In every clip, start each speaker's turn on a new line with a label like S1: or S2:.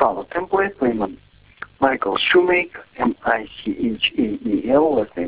S1: Follow template, claimant Michael Shoemaker, Michael, last name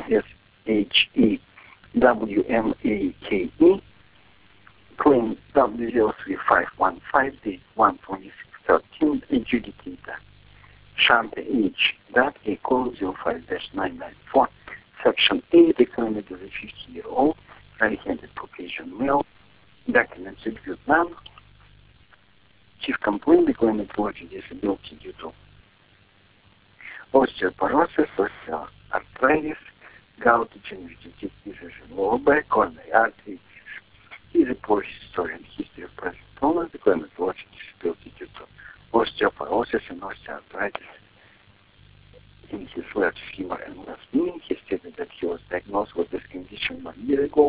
S1: Shewmake, claim W03515, date 12613, adjudicator Shanta H. A code 05-994, Section A, the claimant is a 50-year-old, right-handed Caucasian male, documents exhibit none. Chief complaint, the claimant allergic disability due to osteoporosis, osteoarthritis, gout, degenerative diseases in lower back, coronary artery. He is a poor historian, history of present illness, the claimant allergic disability due to osteoporosis and osteoarthritis in his left femur and left knee. He stated that he was diagnosed with this condition 1 year ago,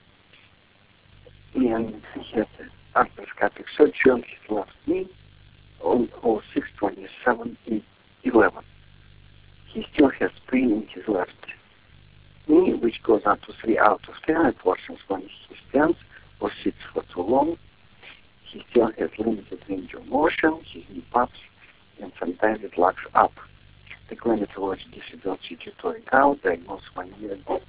S1: and he had arthroscopic surgery on his left knee on 06/27/11. He still has pain in his left knee, which goes up to 3 out of 10. It worsens when he stands or sits for too long. He still has limited range of motion. His knee pops, and sometimes it locks up. The claimant allergic disability due to a gout, diagnosed 1 year ago.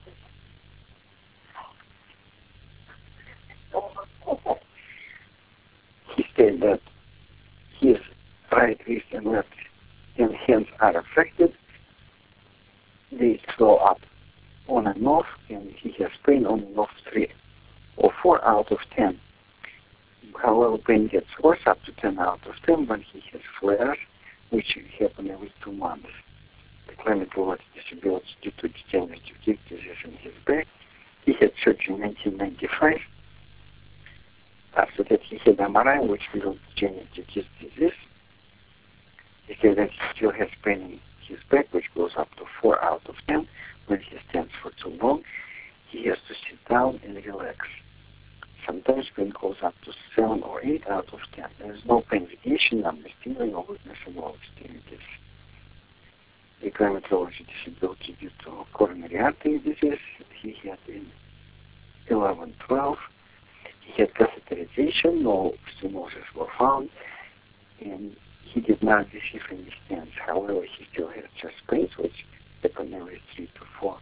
S1: He stated that his right wrist and left hands are affected. They swell up on and off, and he has pain on and off 3 or 4 out of 10. However, pain gets worse up to 10 out of 10 when he has flares, which happen every 2 months. The claimant allergic disability due to degenerative disc disease in his back. He had surgery in 1995. After that, he had MRI, which revealed degenerative disc disease. He said that he still has pain in his back, which goes up to 4 out of 10 when he stands for too long. He has to sit down and relax. Sometimes pain goes up to 7 or 8 out of 10. There is no pain radiation, numbness, tingling, or weakness in all extremities. The claimant allergic disability due to coronary artery disease. He had in 11/12. He had catheterization, no stenosis were found, and he did not receive any stents. However, he still has chest pains, which happen every 3 to 4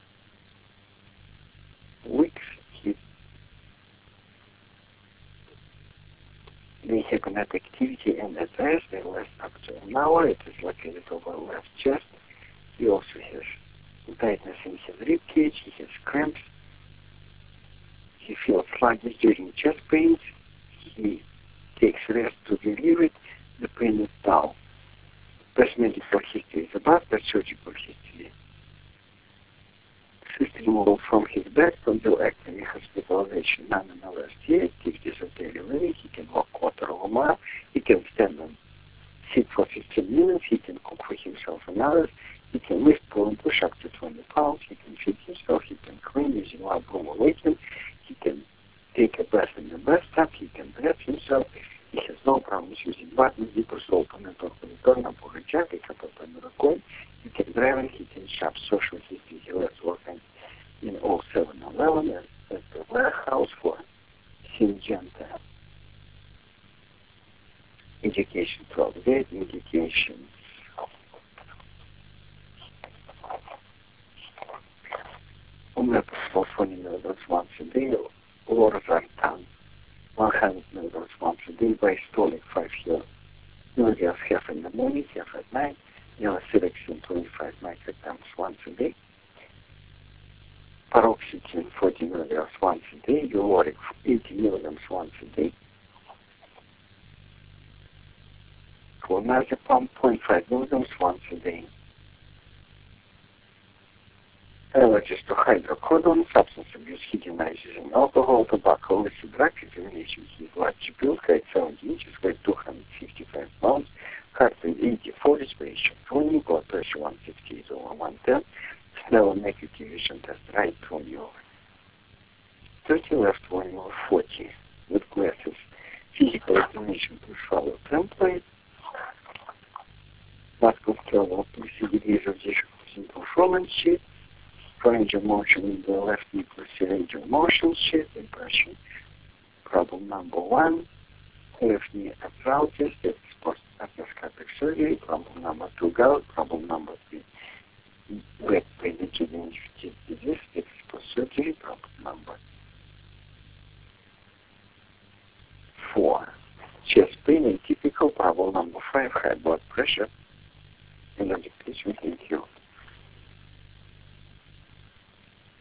S1: weeks. They have net activity and at rest. They last up to an hour. It is located over the left chest. He also has tightness in his rib cage. He has cramps. He feels sluggish during chest pains. He takes rest to relieve it. The pain is dull. Past medical history is above, past surgical history. Cyst removal from his back, tonsillectomy, hospitalization, none in the last year, activities of daily living. He can walk quarter of a mile. He can stand and sit for 15 minutes. He can cook for himself and others. He can lift, pull, and push up to 20 pounds. He can feed himself. He can clean using lab room awakening. He can take a bath in the bathtub. He can dress himself. He has no problems using buttons, zippers, open and open the door, напор рычаг, pick up open рукой. He can drive and he can shop. Social history, he left working in 07-11 at the warehouse for Syngenta. Education 12 days, education. Omeprazole 20 milligrams once a day, Lorazartan 100 milligrams once a day, Bystolic 5 milligrams half in the morning, half at night, Nelacerexion 25 micrograms once a day, Paroxetine 40 milligrams once a day, Uloric 80 milligrams once a day, Clonazepam 0.5 milligrams once a day. Allergies to hydrocodone, substance abuse, hedonizing alcohol, tobacco, illicit drugs, examination, his blood pills, height 70 inches, weight 255 pounds, heart rate 84, respiration 20, blood pressure 158 over 110, smell and neck activation test right 20 over 30, left 20 over 40, with glasses. Physical examination push follow template, muscle travel plus degrees of difficulty performance sheet, range of motion in the left knee plus range of motion sheet, impression. Problem number 1, left knee arthritis, that's post-arthroscopic surgery. Problem number 2, gout. Problem number 3, back pain and kidney disease, it's post-surgery. Problem number 4, chest pain and typical. Problem number 5, high blood pressure. And education. Thank you.